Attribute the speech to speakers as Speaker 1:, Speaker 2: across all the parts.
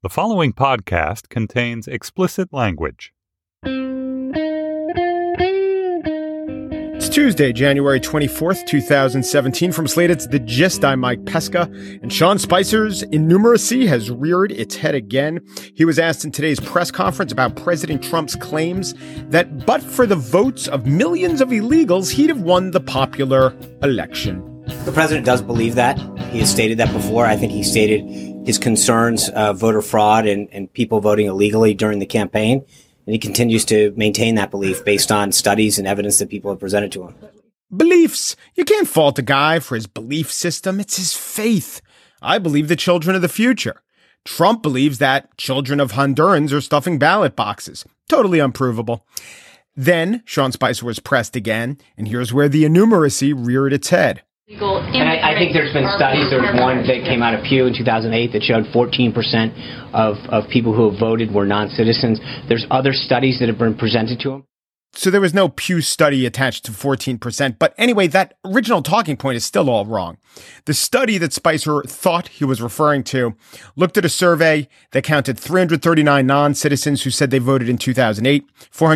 Speaker 1: The following podcast contains explicit language.
Speaker 2: It's Tuesday, January 24th, 2017. From Slate, it's The Gist. I'm Mike Pesca. And Sean Spicer's innumeracy has reared its head again. He was asked in today's press conference about President Trump's claims that but for the votes of millions of illegals, he'd have won the popular election.
Speaker 3: The president does believe that. He has stated that before. I think he stated his concerns of voter fraud and people voting illegally during the campaign. And he continues to maintain that belief based on studies and evidence that people have presented to him.
Speaker 2: Beliefs. You can't fault a guy for his belief system. It's his faith. I believe the children of the future. Trump believes that children of Hondurans are stuffing ballot boxes. Totally unprovable. Then Sean Spicer was pressed again, and here's where the innumeracy reared its head.
Speaker 3: And I think there's been studies. There was one that came out of Pew in 2008 that showed 14% of people who have voted were non-citizens. There's other studies that have been presented to him.
Speaker 2: So there was no Pew study attached to 14%. But anyway, that original talking point is still all wrong. The study that Spicer thought he was referring to looked at a survey that counted 339 non-citizens who said they voted in 2008,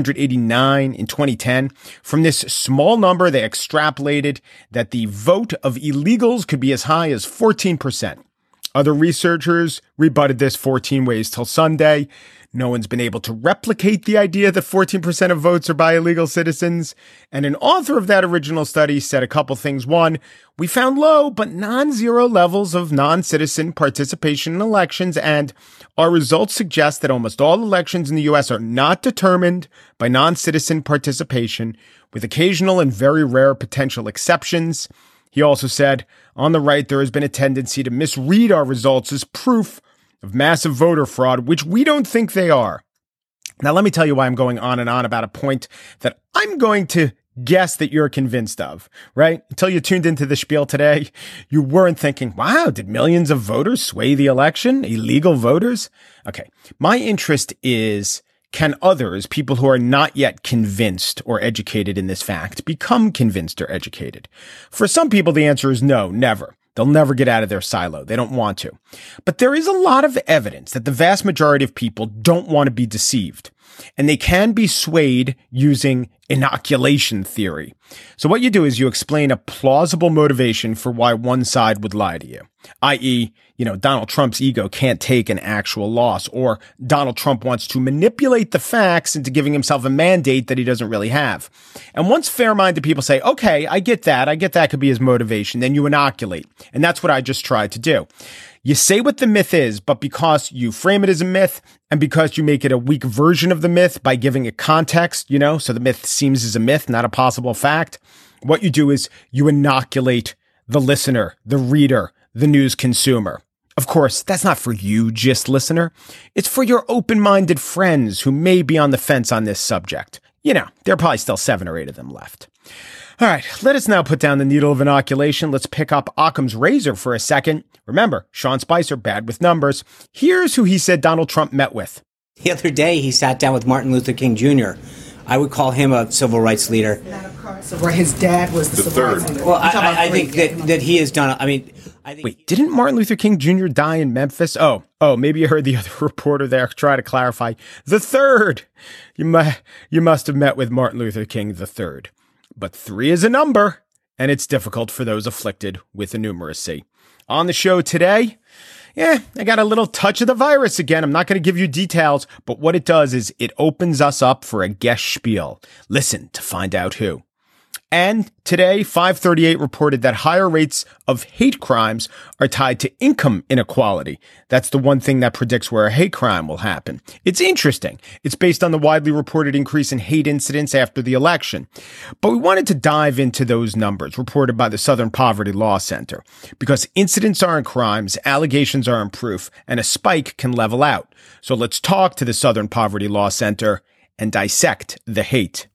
Speaker 2: 489 in 2010. From this small number, they extrapolated that the vote of illegals could be as high as 14%. Other researchers rebutted this 14 ways till Sunday. No one's been able to replicate the idea that 14% of votes are by illegal citizens. And an author of that original study said a couple things. One, we found low but non-zero levels of non-citizen participation in elections, and our results suggest that almost all elections in the U.S. are not determined by non-citizen participation, with occasional and very rare potential exceptions. He also said, on the right, there has been a tendency to misread our results as proof of massive voter fraud, which we don't think they are. Now, let me tell you why I'm going on and on about a point that I'm going to guess that you're convinced of, right? Until you tuned into the spiel today, you weren't thinking, wow, did millions of voters sway the election? Illegal voters? Okay. My interest is, can others, people who are not yet convinced or educated in this fact, become convinced or educated? For some people, the answer is no, never. They'll never get out of their silo. They don't want to. But there is a lot of evidence that the vast majority of people don't want to be deceived, and they can be swayed using inoculation theory. So what you do is you explain a plausible motivation for why one side would lie to you, i.e., Donald Trump's ego can't take an actual loss, or Donald Trump wants to manipulate the facts into giving himself a mandate that he doesn't really have. And once fair-minded people say, okay, I get that could be his motivation, then you inoculate. And that's what I just tried to do. You say what the myth is, but because you frame it as a myth and because you make it a weak version of the myth by giving it context, so the myth seems as a myth, not a possible fact, what you do is you inoculate the listener, the reader, the news consumer. Of course, that's not for you, just listener. It's for your open-minded friends who may be on the fence on this subject. There are probably still 7 or 8 of them left. All right, let us now put down the needle of inoculation. Let's pick up Occam's razor for a second. Remember, Sean Spicer, bad with numbers. Here's who he said Donald Trump met with.
Speaker 3: The other day, he sat down with Martin Luther King Jr. I would call him a civil rights leader.
Speaker 4: Not of course. Where his dad was the civil rights leader.
Speaker 3: Well, I think that he has done.
Speaker 2: Wait, didn't Martin Luther King Jr. die in Memphis? Oh, maybe you heard the other reporter there try to clarify. The third. You must have met with Martin Luther King the third. But 3 is a number, and it's difficult for those afflicted with innumeracy. On the show today, I got a little touch of the virus again. I'm not going to give you details, but what it does is it opens us up for a guest spiel. Listen to find out who. And today, 538 reported that higher rates of hate crimes are tied to income inequality. That's the one thing that predicts where a hate crime will happen. It's interesting. It's based on the widely reported increase in hate incidents after the election. But we wanted to dive into those numbers reported by the Southern Poverty Law Center, because incidents aren't crimes, allegations aren't proof, and a spike can level out. So let's talk to the Southern Poverty Law Center and dissect the hate.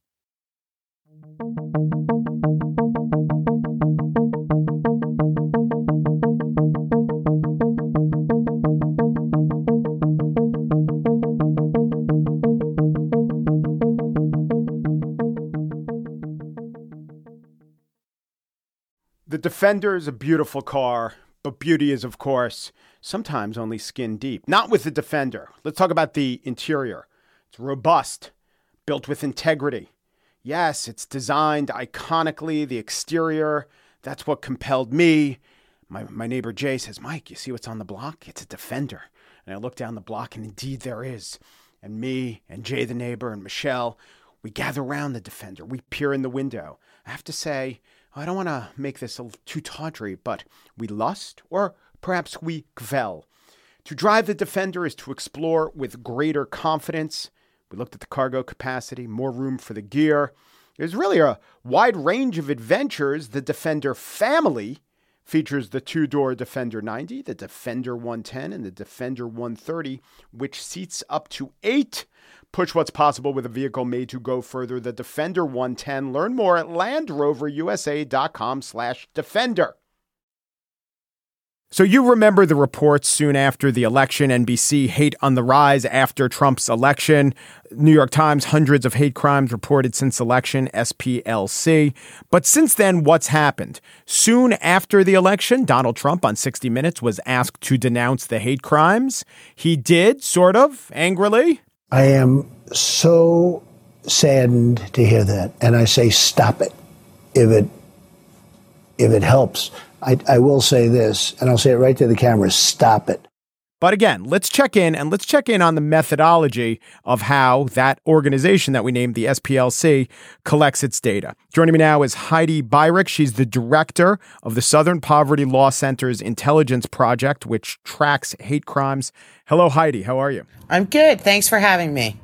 Speaker 2: The Defender is a beautiful car, But beauty is, of course, sometimes only skin deep. Not with the Defender. Let's talk about the interior. It's robust, built with integrity. Yes, it's designed iconically. The exterior, that's what compelled me. My neighbor Jay says, Mike, you see what's on the block? It's a Defender. And I look down the block, and indeed there is. And me and Jay the neighbor and Michelle, we gather around the Defender. We peer in the window. I have to say, I don't want to make this too tawdry, but we lust, or perhaps we kvel. To drive the Defender is to explore with greater confidence. We looked at the cargo capacity, more room for the gear. There's really a wide range of adventures. The Defender family features the two-door Defender 90, the Defender 110, and the Defender 130, which seats up to 8. Push what's possible with a vehicle made to go further. The Defender 110. Learn more at LandRoverUSA.com/Defender. So you remember the reports soon after the election, NBC hate on the rise after Trump's election. New York Times, hundreds of hate crimes reported since election, SPLC. But since then, what's happened? Soon after the election, Donald Trump on 60 Minutes was asked to denounce the hate crimes. He did, sort of, angrily.
Speaker 5: I am so saddened to hear that. And I say, stop it. If it helps. I will say this, and I'll say it right to the camera, stop it.
Speaker 2: But again, let's check in on the methodology of how that organization that we named the SPLC collects its data. Joining me now is Heidi Beirich. She's the director of the Southern Poverty Law Center's Intelligence Project, which tracks hate crimes. Hello, Heidi. How are you?
Speaker 6: I'm good. Thanks for having me.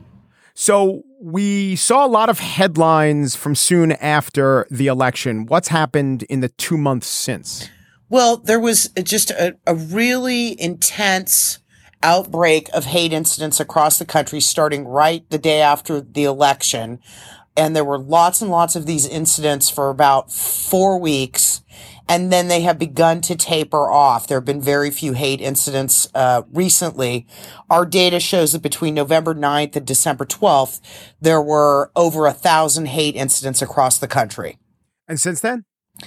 Speaker 2: So we saw a lot of headlines from soon after the election. What's happened in the 2 months since?
Speaker 6: Well, there was just a really intense outbreak of hate incidents across the country starting right the day after the election. And there were lots and lots of these incidents for about 4 weeks. And then they have begun to taper off. There have been very few hate incidents recently. Our data shows that between November 9th and December 12th, there were over 1,000 hate incidents across the country.
Speaker 2: And since then?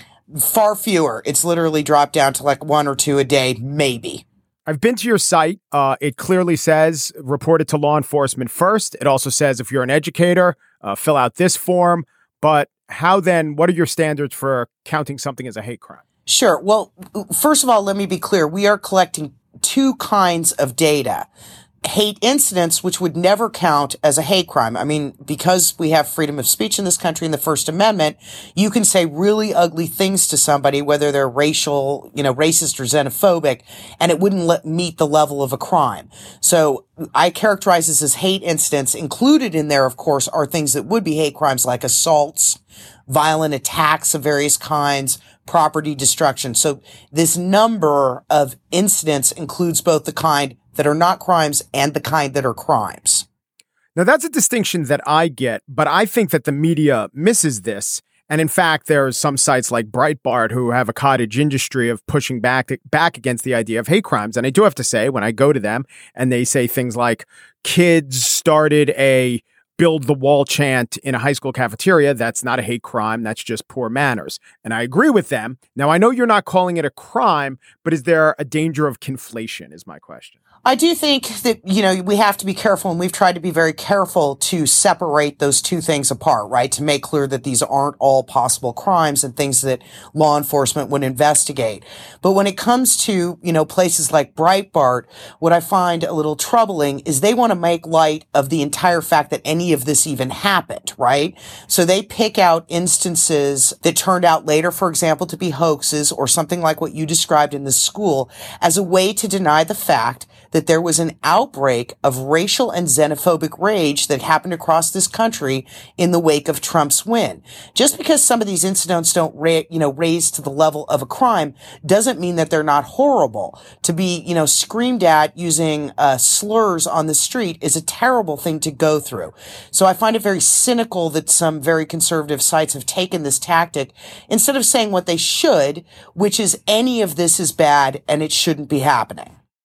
Speaker 6: Far fewer. It's literally dropped down to like 1 or 2 a day, maybe.
Speaker 2: I've been to your site. It clearly says report it to law enforcement first. It also says if you're an educator, fill out this form. But how then, what are your standards for counting something as a hate crime?
Speaker 6: Sure. Well, first of all, let me be clear. We are collecting 2 kinds of data. Hate incidents, which would never count as a hate crime. I mean, because we have freedom of speech in this country in the First Amendment, you can say really ugly things to somebody, whether they're racial, racist or xenophobic, and it wouldn't meet the level of a crime. So I characterize this as hate incidents. Included in there, of course, are things that would be hate crimes like assaults, violent attacks of various kinds, property destruction. So this number of incidents includes both the kind that are not crimes and the kind that are crimes.
Speaker 2: Now, that's a distinction that I get, but I think that the media misses this. And in fact, there are some sites like Breitbart who have a cottage industry of pushing back against the idea of hate crimes. And I do have to say, when I go to them and they say things like kids started a build the wall chant in a high school cafeteria, that's not a hate crime. That's just poor manners. And I agree with them. Now, I know you're not calling it a crime, but is there a danger of conflation is my question.
Speaker 6: I do think that, we have to be careful, and we've tried to be very careful to separate those 2 things apart, right? To make clear that these aren't all possible crimes and things that law enforcement would investigate. But when it comes to, places like Breitbart, what I find a little troubling is they want to make light of the entire fact that any of this even happened, right? So they pick out instances that turned out later, for example, to be hoaxes or something like what you described in the school as a way to deny the fact that there was an outbreak of racial and xenophobic rage that happened across this country in the wake of Trump's win. Just because some of these incidents don't raise to the level of a crime doesn't mean that they're not horrible. To be, screamed at using slurs on the street is a terrible thing to go through. So I find it very cynical that some very conservative sites have taken this tactic instead of saying what they should, which is any of this is bad and it shouldn't be happening.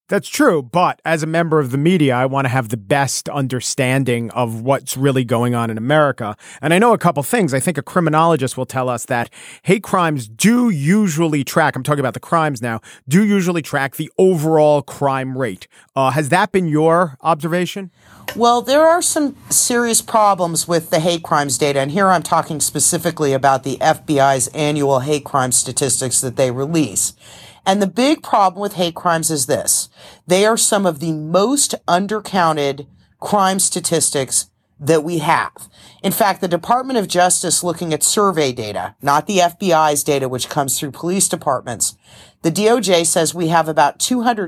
Speaker 2: That's true, but as a member of the media, I want to have the best understanding of what's really going on in America. And I know a couple things. I think a criminologist will tell us that hate crimes do usually track, I'm talking about the crimes now, do usually track the overall crime rate. Has that been your observation?
Speaker 6: Well, there are some serious problems with the hate crimes data, and here I'm talking specifically about the FBI's annual hate crime statistics that they release. And the big problem with hate crimes is this. They are some of the most undercounted crime statistics that we have. In fact, the Department of Justice, looking at survey data, not the FBI's data, which comes through police departments, the DOJ says we have about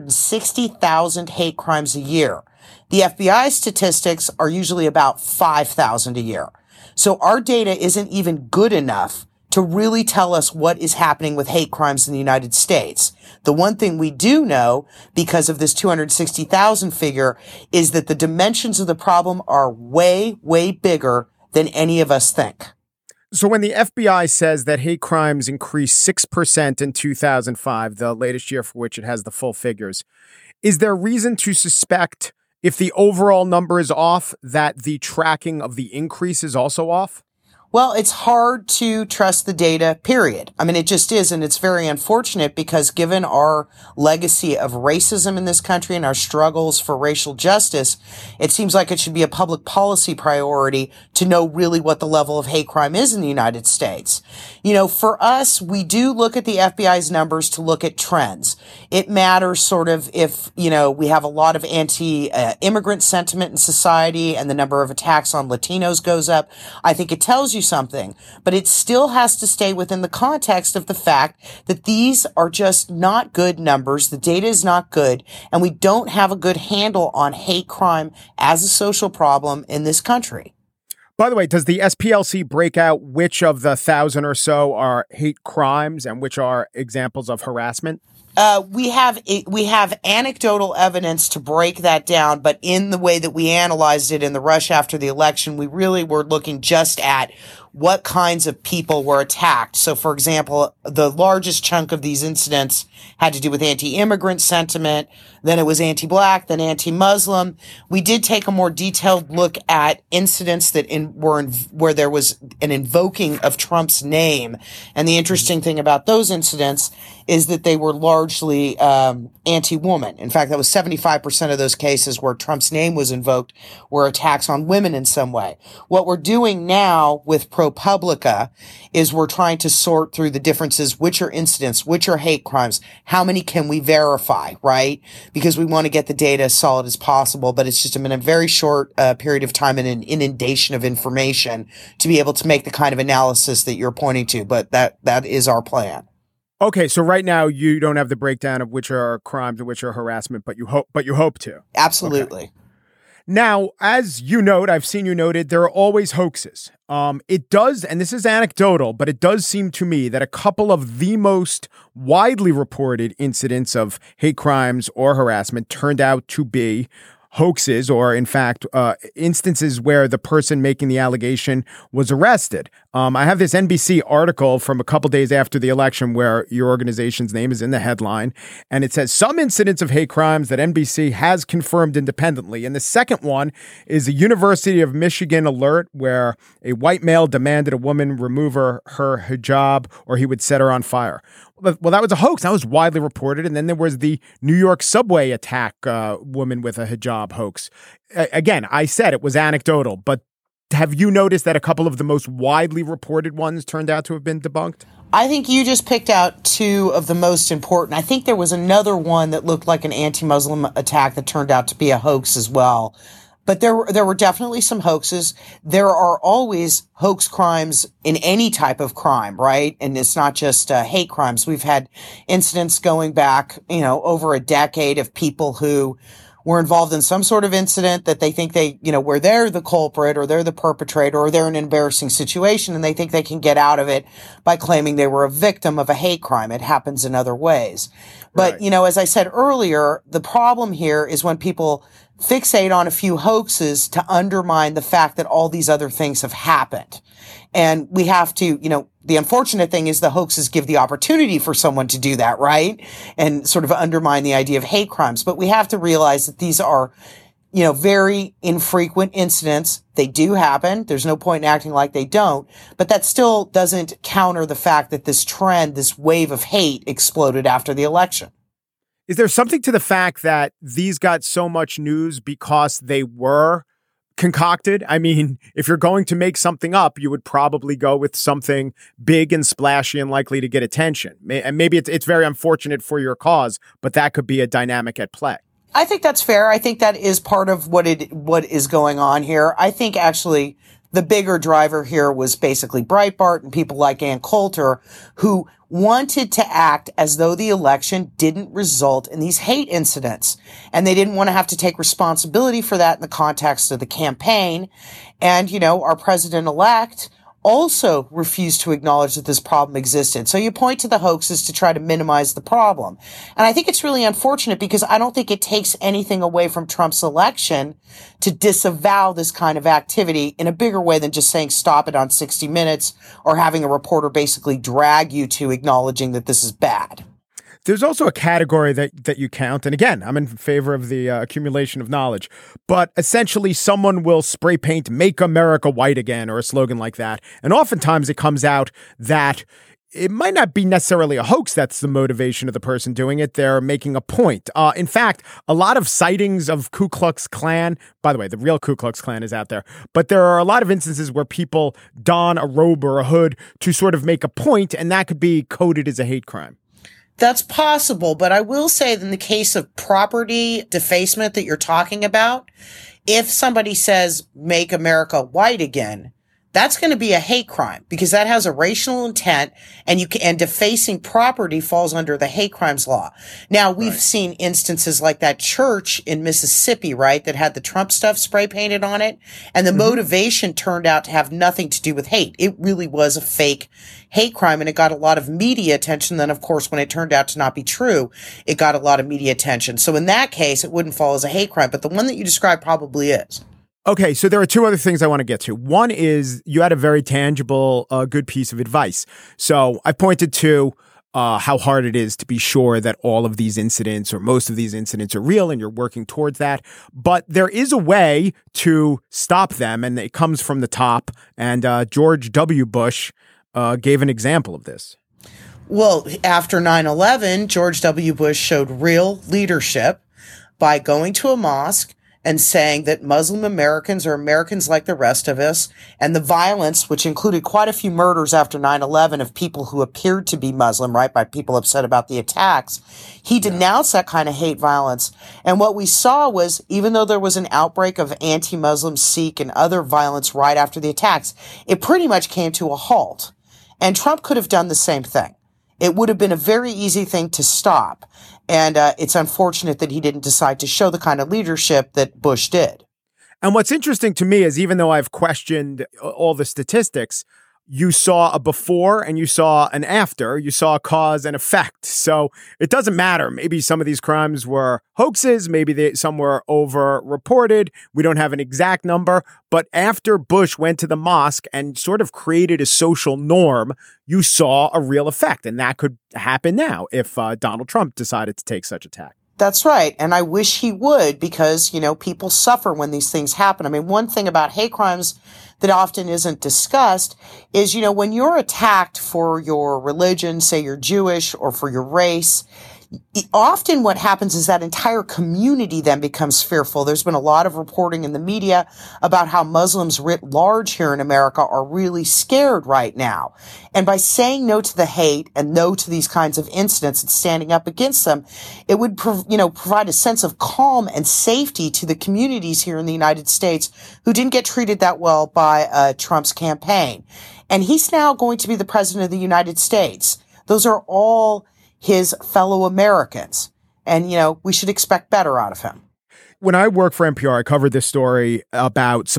Speaker 6: 260,000 hate crimes a year. The FBI statistics are usually about 5,000 a year. So our data isn't even good enough to really tell us what is happening with hate crimes in the United States. The one thing we do know, because of this 260,000 figure, is that the dimensions of the problem are way, way bigger than any of us think.
Speaker 2: So when the FBI says that hate crimes increased 6% in 2005, the latest year for which it has the full figures, is there reason to suspect, if the overall number is off, that the tracking of the increase is also off?
Speaker 6: Well, it's hard to trust the data, period. I mean, it just is, and it's very unfortunate because given our legacy of racism in this country and our struggles for racial justice, it seems like it should be a public policy priority to know really what the level of hate crime is in the United States. You know, for us, we do look at the FBI's numbers to look at trends. It matters sort of if, you know, we have a lot of anti-immigrant sentiment in society and the number of attacks on Latinos goes up. I think it tells you something, but it still has to stay within the context of the fact that these are just not good numbers. The data is not good, and we don't have a good handle on hate crime as a social problem in this country.
Speaker 2: By the way, does the SPLC break out which of the 1,000 or so are hate crimes and which are examples of harassment?
Speaker 6: We have anecdotal evidence to break that down, but in the way that we analyzed it in the rush after the election, we really were looking just at what kinds of people were attacked. So, for example, the largest chunk of these incidents had to do with anti-immigrant sentiment. Then it was anti-Black, then anti-Muslim. We did take a more detailed look at incidents that where there was an invoking of Trump's name. And the interesting thing about those incidents is that they were largely anti-woman. In fact, that was 75% of those cases where Trump's name was invoked were attacks on women in some way. What we're doing now with ProPublica is we're trying to sort through the differences, which are incidents, which are hate crimes, how many can we verify, right? Because we want to get the data as solid as possible, but it's just been a very short period of time and an inundation of information to be able to make the kind of analysis that you're pointing to, but that is our plan.
Speaker 2: Okay, so right now you don't have the breakdown of which are crimes and which are harassment, but you hope to.
Speaker 6: Absolutely.
Speaker 2: Okay. Now, as you note, I've seen you noted, there are always hoaxes. It does, and this is anecdotal, but it does seem to me that a couple of the most widely reported incidents of hate crimes or harassment turned out to be hoaxes, or in fact, instances where the person making the allegation was arrested. I have this NBC article from a couple days after the election where your organization's name is in the headline, and it says some incidents of hate crimes that NBC has confirmed independently. And the second one is a University of Michigan alert where a white male demanded a woman remove her hijab or he would set her on fire. Well, that was a hoax. That was widely reported. And then there was the New York subway attack, woman with a hijab hoax. Again, I said it was anecdotal, but have you noticed that a couple of the most widely reported ones turned out to have been debunked?
Speaker 6: I think you just picked out two of the most important. I think there was another one that looked like an anti-Muslim attack that turned out to be a hoax as well. But there were definitely some hoaxes. There are always hoax crimes in any type of crime, right? And it's not just hate crimes. We've had incidents going back, over a decade of people who were involved in some sort of incident that they think where they're the culprit or they're the perpetrator or they're in an embarrassing situation and they think they can get out of it by claiming they were a victim of a hate crime. It happens in other ways. But,
Speaker 2: Right.
Speaker 6: As I said earlier, the problem here is when people fixate on a few hoaxes to undermine the fact that all these other things have happened. And we have to, the unfortunate thing is the hoaxes give the opportunity for someone to do that, right? And sort of undermine the idea of hate crimes. But we have to realize that these are, very infrequent incidents. They do happen. There's no point in acting like they don't. But that still doesn't counter the fact that this trend, this wave of hate exploded after the election.
Speaker 2: Is there something to the fact that these got so much news because they were concocted? I mean, if you're going to make something up, you would probably go with something big and splashy and likely to get attention. And maybe it's very unfortunate for your cause, but that could be a dynamic at play.
Speaker 6: I think that's fair. I think that is part of what is going on here. I think actually the bigger driver here was basically Breitbart and people like Ann Coulter, who wanted to act as though the election didn't result in these hate incidents. And they didn't want to have to take responsibility for that in the context of the campaign. And, our president-elect also refused to acknowledge that this problem existed. So you point to the hoaxes to try to minimize the problem. And I think it's really unfortunate because I don't think it takes anything away from Trump's election to disavow this kind of activity in a bigger way than just saying stop it on 60 Minutes or having a reporter basically drag you to acknowledging that this is bad.
Speaker 2: There's also a category that you count. And again, I'm in favor of the accumulation of knowledge. But essentially, someone will spray paint, "Make America White Again," or a slogan like that. And oftentimes it comes out that it might not be necessarily a hoax that's the motivation of the person doing it. They're making a point. In fact, a lot of sightings of Ku Klux Klan, by the way, the real Ku Klux Klan is out there, but there are a lot of instances where people don a robe or a hood to sort of make a point, and that could be coded as a hate crime.
Speaker 6: That's possible, but I will say that in the case of property defacement that you're talking about, if somebody says, "Make America White Again," that's going to be a hate crime because that has a racial intent and defacing property falls under the hate crimes law. Now, we've seen instances like that church in Mississippi, right, that had the Trump stuff spray painted on it. And the motivation turned out to have nothing to do with hate. It really was a fake hate crime and it got a lot of media attention. Then, of course, when it turned out to not be true, it got a lot of media attention. So in that case, it wouldn't fall as a hate crime, but the one that you described probably is.
Speaker 2: Okay, so there are two other things I want to get to. One is you had a very tangible, good piece of advice. So I pointed to how hard it is to be sure that all of these incidents or most of these incidents are real and you're working towards that. But there is a way to stop them, and it comes from the top. And George W. Bush gave an example of this.
Speaker 6: Well, after 9/11, George W. Bush showed real leadership by going to a mosque and saying that Muslim Americans are Americans like the rest of us, and the violence, which included quite a few murders after 9/11 of people who appeared to be Muslim, right, by people upset about the attacks, he denounced that kind of hate violence. And what we saw was, even though there was an outbreak of anti-Muslim, Sikh, and other violence right after the attacks, it pretty much came to a halt. And Trump could have done the same thing. It would have been a very easy thing to stop. And it's unfortunate that he didn't decide to show the kind of leadership that Bush did.
Speaker 2: And what's interesting to me is even though I've questioned all the statistics, you saw a before and you saw an after, you saw a cause and effect. So it doesn't matter. Maybe some of these crimes were hoaxes. Maybe some were over-reported. We don't have an exact number. But after Bush went to the mosque and sort of created a social norm, you saw a real effect. And that could happen now if Donald Trump decided to take such a tack.
Speaker 6: That's right. And I wish he would because, people suffer when these things happen. I mean, one thing about hate crimes that often isn't discussed is, when you're attacked for your religion, say you're Jewish, or for your race, often what happens is that entire community then becomes fearful. There's been a lot of reporting in the media about how Muslims writ large here in America are really scared right now. And by saying no to the hate and no to these kinds of incidents and standing up against them, it would, provide a sense of calm and safety to the communities here in the United States who didn't get treated that well by Trump's campaign. And he's now going to be the president of the United States. Those are all his fellow Americans. And, we should expect better out of him.
Speaker 2: When I worked for NPR, I covered this story about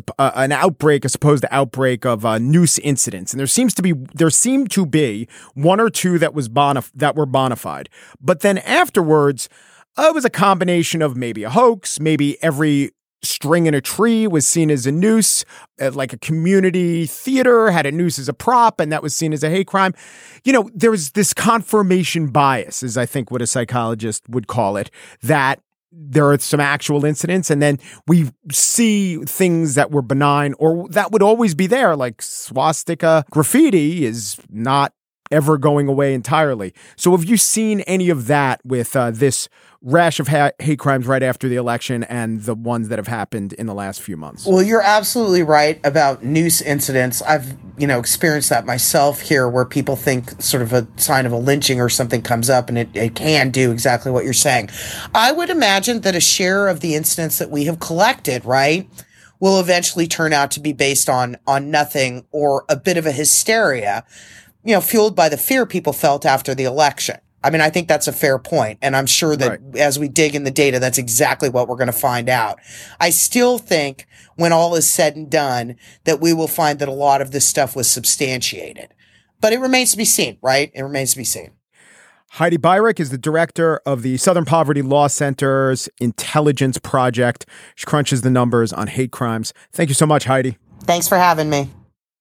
Speaker 2: a supposed outbreak of noose incidents. And there seemed to be one or two that were bona fide. But then afterwards, it was a combination of maybe a hoax, maybe every string in a tree was seen as a noose, like a community theater had a noose as a prop, and that was seen as a hate crime. There was this confirmation bias, is I think what a psychologist would call it, that there are some actual incidents, and then we see things that were benign or that would always be there, like swastika graffiti is not ever going away entirely. So have you seen any of that with this rash of hate crimes right after the election and the ones that have happened in the last few months?
Speaker 6: Well, you're absolutely right about noose incidents. I've, experienced that myself here, where people think sort of a sign of a lynching or something comes up, and it can do exactly what you're saying. I would imagine that a share of the incidents that we have collected, right, will eventually turn out to be based on nothing or a bit of a hysteria, fueled by the fear people felt after the election. I mean, I think that's a fair point. And I'm sure that as we dig in the data, that's exactly what we're going to find out. I still think when all is said and done, that we will find that a lot of this stuff was substantiated. But it remains to be seen, right? It remains to be seen.
Speaker 2: Heidi Beirich is the director of the Southern Poverty Law Center's Intelligence Project. She crunches the numbers on hate crimes. Thank you so much, Heidi.
Speaker 6: Thanks for having me.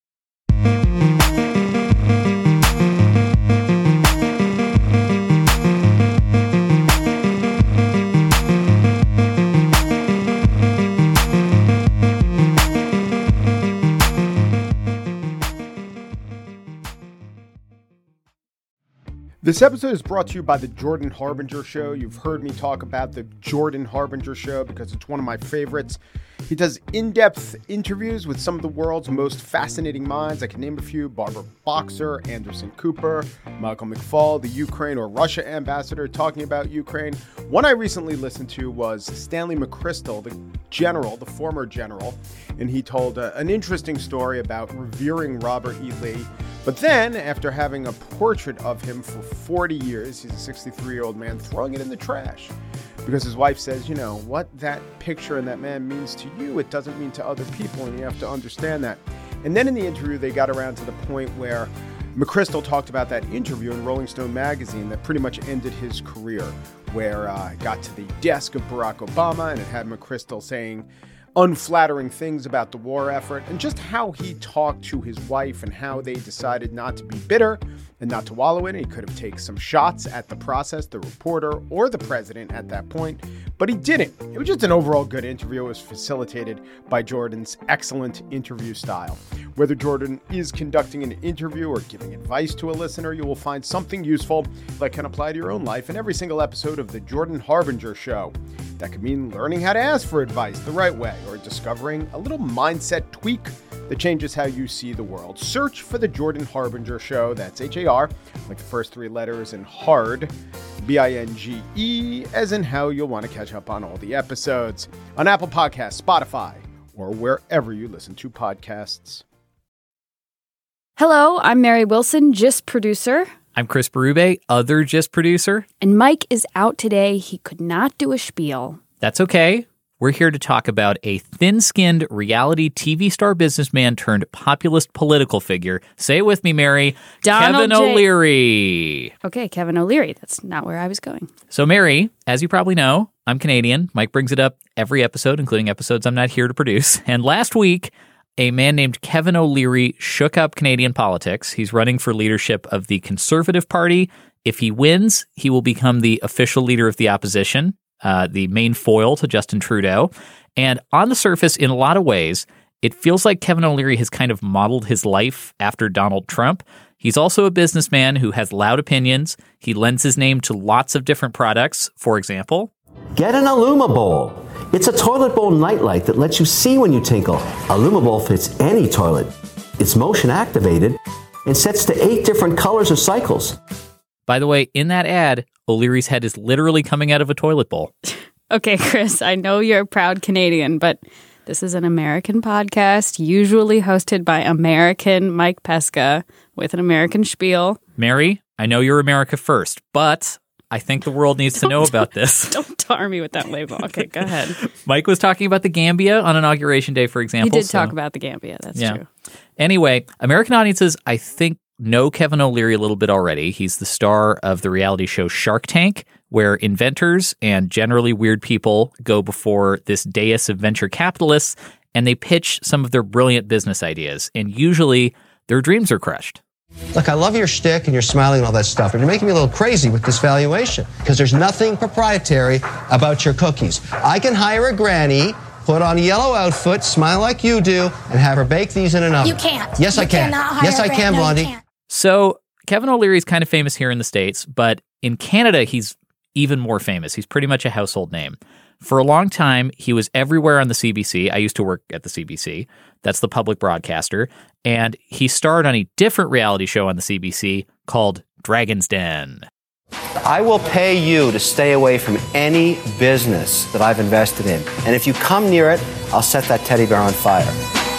Speaker 2: This episode is brought to you by the Jordan Harbinger Show. You've heard me talk about the Jordan Harbinger Show because it's one of my favorites. He does in-depth interviews with some of the world's most fascinating minds. I can name a few: Barbara Boxer, Anderson Cooper, Michael McFaul, the Ukraine or Russia ambassador talking about Ukraine. One I recently listened to was Stanley McChrystal, the former general, and he told an interesting story about revering Robert E. Lee. But then, after having a portrait of him for 40 years, he's a 63-year-old man, throwing it in the trash. Because his wife says, what that picture and that man means to you, it doesn't mean to other people, and you have to understand that. And then in the interview, they got around to the point where McChrystal talked about that interview in Rolling Stone magazine that pretty much ended his career, where it got to the desk of Barack Obama, and it had McChrystal saying unflattering things about the war effort, and just how he talked to his wife and how they decided not to be bitter and not to wallow in it. He could have taken some shots at the process, the reporter, or the president at that point, but he didn't. It was just an overall good interview. It was facilitated by Jordan's excellent interview style. Whether Jordan is conducting an interview or giving advice to a listener, you will find something useful that can apply to your own life in every single episode of The Jordan Harbinger Show. That could mean learning how to ask for advice the right way, or discovering a little mindset tweak that changes how you see the world. Search for The Jordan Harbinger Show. That's H-A-R, like the first three letters, and hard, B-I-N-G-E, as in how you'll want to catch up on all the episodes on Apple Podcasts, Spotify, or wherever you listen to podcasts.
Speaker 7: Hello, I'm Mary Wilson, GIST producer.
Speaker 8: I'm Chris Berube, other GIST producer.
Speaker 7: And Mike is out today. He could not do a spiel.
Speaker 8: That's okay. We're here to talk about a thin-skinned reality TV star businessman turned populist political figure. Say it with me, Mary. Kevin O'Leary.
Speaker 7: Okay, Kevin O'Leary. That's not where I was going.
Speaker 8: So, Mary, as you probably know, I'm Canadian. Mike brings it up every episode, including episodes I'm not here to produce. And last week, a man named Kevin O'Leary shook up Canadian politics. He's running for leadership of the Conservative Party. If he wins, he will become the official leader of the opposition, the main foil to Justin Trudeau. And on the surface, in a lot of ways, it feels like Kevin O'Leary has kind of modeled his life after Donald Trump. He's also a businessman who has loud opinions. He lends his name to lots of different products. For example,
Speaker 9: get an Aluma-Bowl. It's a toilet bowl nightlight that lets you see when you tinkle. Aluma-Bowl fits any toilet. It's motion activated and sets to 8 different colors or cycles.
Speaker 8: By the way, in that ad, O'Leary's head is literally coming out of a toilet bowl.
Speaker 7: Okay, Chris, I know you're a proud Canadian, but this is an American podcast, usually hosted by American Mike Pesca with an American spiel.
Speaker 8: Mary, I know you're America first, but I think the world needs to know about this.
Speaker 7: Don't tar me with that label. Okay, go ahead.
Speaker 8: Mike was talking about the Gambia on Inauguration Day, for example.
Speaker 7: He did talk about the Gambia. That's true.
Speaker 8: Anyway, American audiences, I think, know Kevin O'Leary a little bit already. He's the star of the reality show Shark Tank, where inventors and generally weird people go before this dais of venture capitalists and they pitch some of their brilliant business ideas. And usually their dreams are crushed.
Speaker 9: Look, I love your shtick and you're smiling and all that stuff, but you're making me a little crazy with this valuation because there's nothing proprietary about your cookies. I can hire a granny, put on a yellow outfit, smile like you do, and have her bake these in an oven.
Speaker 10: You can't.
Speaker 9: Yes,
Speaker 10: you
Speaker 9: I can. Yes, I can, Blondie.
Speaker 10: No,
Speaker 8: So Kevin O'Leary is kind of famous here in the States, but in Canada, he's even more famous. He's pretty much a household name. For a long time, he was everywhere on the CBC. I used to work at the CBC. That's the public broadcaster. And he starred on a different reality show on the CBC called Dragon's Den.
Speaker 9: I will pay you to stay away from any business that I've invested in. And if you come near it, I'll set that teddy bear on fire.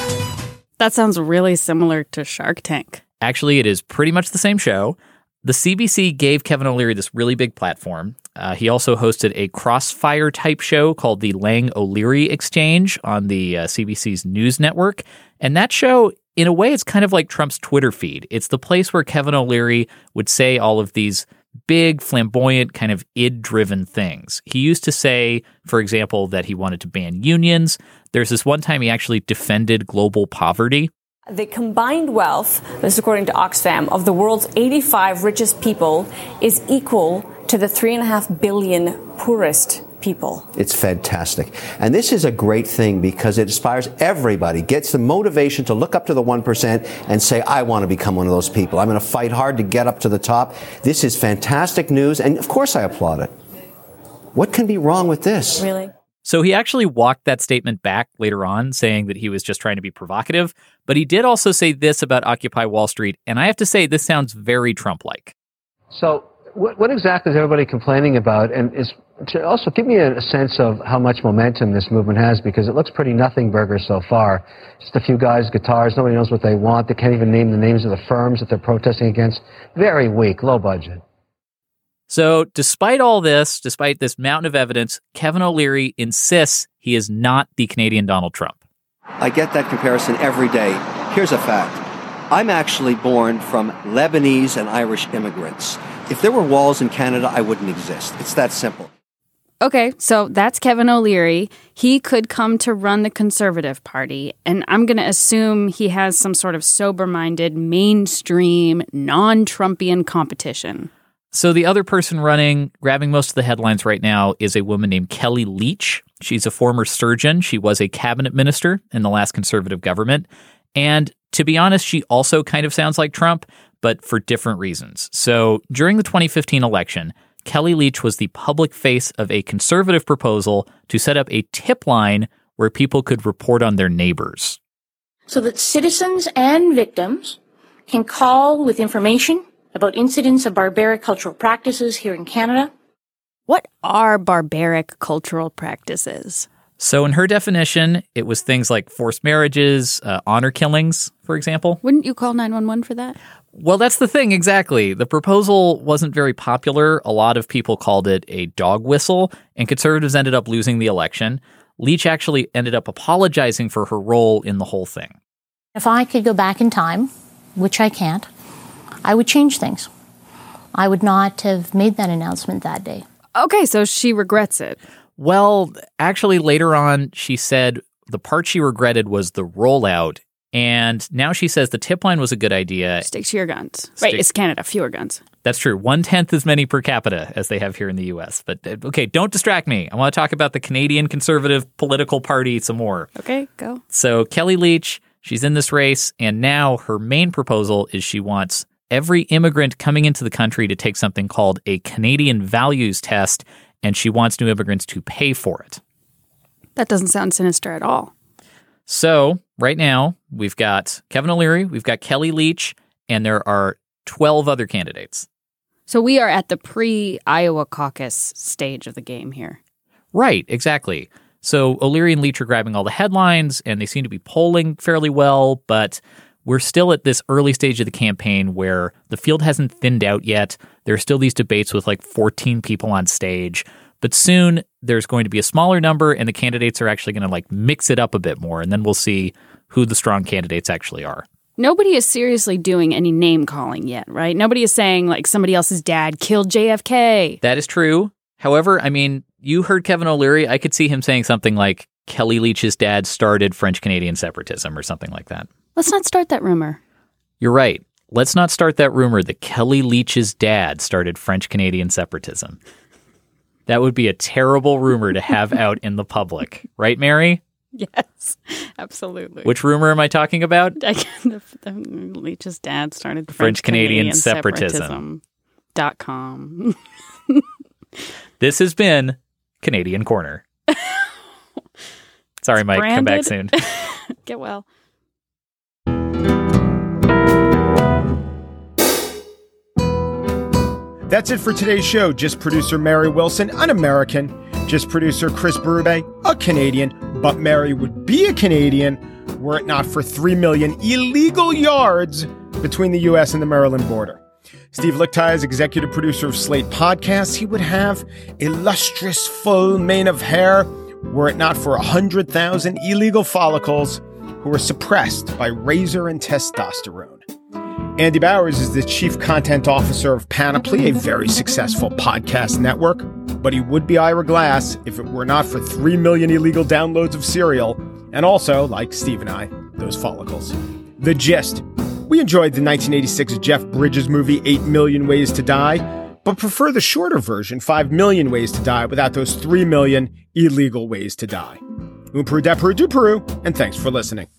Speaker 7: That sounds really similar to Shark Tank.
Speaker 8: Actually, it is pretty much the same show. The CBC gave Kevin O'Leary this really big platform. He also hosted a crossfire type show called the Lang-O'Leary Exchange on the CBC's news network. And that show, in a way, it's kind of like Trump's Twitter feed. It's the place where Kevin O'Leary would say all of these big, flamboyant, kind of id-driven things. He used to say, for example, that he wanted to ban unions. There's this one time he actually defended global poverty.
Speaker 11: The combined wealth, this is according to Oxfam, of the world's 85 richest people is equal to the 3.5 billion poorest people.
Speaker 9: It's fantastic. And this is a great thing because it inspires everybody, gets the motivation to look up to the 1% and say, I want to become one of those people. I'm going to fight hard to get up to the top. This is fantastic news. And of course I applaud it. What can be wrong with this?
Speaker 11: Really?
Speaker 8: So he actually walked that statement back later on, saying that he was just trying to be provocative. But he did also say this about Occupy Wall Street. And I have to say, this sounds very Trump-like.
Speaker 12: So what exactly is everybody complaining about? And is to also give me a sense of how much momentum this movement has, because it looks pretty nothing burger so far. Just a few guys, guitars, nobody knows what they want. They can't even name the names of the firms that they're protesting against. Very weak, low budget.
Speaker 8: So despite all this, despite this mountain of evidence, Kevin O'Leary insists he is not the Canadian Donald Trump.
Speaker 9: I get that comparison every day. Here's a fact. I'm actually born from Lebanese and Irish immigrants. If there were walls in Canada, I wouldn't exist. It's that simple.
Speaker 7: Okay, so that's Kevin O'Leary. He could come to run the Conservative Party, and I'm going to assume he has some sort of sober-minded, mainstream, non-Trumpian competition.
Speaker 8: So the other person running, grabbing most of the headlines right now, is a woman named Kellie Leitch. She's a former surgeon. She was a cabinet minister in the last Conservative government. And to be honest, she also kind of sounds like Trump, but for different reasons. So during the 2015 election, Kellie Leitch was the public face of a Conservative proposal to set up a tip line where people could report on their neighbors.
Speaker 10: So that citizens and victims can call with information about incidents of barbaric cultural practices here in Canada.
Speaker 7: What are barbaric cultural practices?
Speaker 8: So in her definition, it was things like forced marriages, honor killings, for example.
Speaker 7: Wouldn't you call 911 for that?
Speaker 8: Well, that's the thing, exactly. The proposal wasn't very popular. A lot of people called it a dog whistle, and Conservatives ended up losing the election. Leitch actually ended up apologizing for her role in the whole thing.
Speaker 10: If I could go back in time, which I can't, I would change things. I would not have made that announcement that day.
Speaker 7: Okay, so she regrets it.
Speaker 8: Well, actually, later on, she said the part she regretted was the rollout. And now she says the tip line was a good idea.
Speaker 7: Stick to your guns. Right, it's Canada, fewer guns.
Speaker 8: That's true. 1/10 as many per capita as they have here in the U.S. But okay, don't distract me. I want to talk about the Canadian Conservative political party some more.
Speaker 7: Okay, go.
Speaker 8: So Kellie Leitch, she's in this race, and now her main proposal is she wants every immigrant coming into the country to take something called a Canadian values test, and she wants new immigrants to pay for it.
Speaker 7: That doesn't sound sinister at all.
Speaker 8: So right now, we've got Kevin O'Leary, we've got Kellie Leitch, and there are 12 other candidates.
Speaker 7: So we are at the pre-Iowa caucus stage of the game here.
Speaker 8: Right, exactly. So O'Leary and Leitch are grabbing all the headlines, and they seem to be polling fairly well, but we're still at this early stage of the campaign where the field hasn't thinned out yet. There are still these debates with like 14 people on stage. But soon there's going to be a smaller number, and the candidates are actually going to like mix it up a bit more, and then we'll see who the strong candidates actually are.
Speaker 7: Nobody is seriously doing any name calling yet, right? Nobody is saying like somebody else's dad killed JFK.
Speaker 8: That is true. However, I mean, you heard Kevin O'Leary. I could see him saying something like Kelly Leach's dad started French-Canadian separatism or something like that.
Speaker 7: Let's not start that rumor.
Speaker 8: You're right. Let's not start that rumor that Kelly Leach's dad started French-Canadian separatism. That would be a terrible rumor to have out in the public. Right, Mary?
Speaker 7: Yes, absolutely.
Speaker 8: Which rumor am I talking about?
Speaker 7: The Leach's dad started
Speaker 8: French-Canadian separatism.com. This has been Canadian Corner. Sorry, Mike. Branded. Come back soon.
Speaker 7: Get well.
Speaker 2: That's it for today's show. Just producer Mary Wilson, an American. Just producer Chris Berube, a Canadian. But Mary would be a Canadian were it not for 3 million illegal yards between the U.S. and the Maryland border. Steve Lickteig is executive producer of Slate Podcasts. He would have a lustrous, full mane of hair were it not for 100,000 illegal follicles who were suppressed by razor and testosterone. Andy Bowers is the chief content officer of Panoply, a very successful podcast network. But he would be Ira Glass if it were not for 3 million illegal downloads of Serial, and also, like Steve and I, those follicles. The gist. We enjoyed the 1986 Jeff Bridges movie 8 Million Ways to Die, but prefer the shorter version, 5 Million Ways to Die, without those 3 million illegal ways to die. Un Peru de Peru du Peru, and thanks for listening.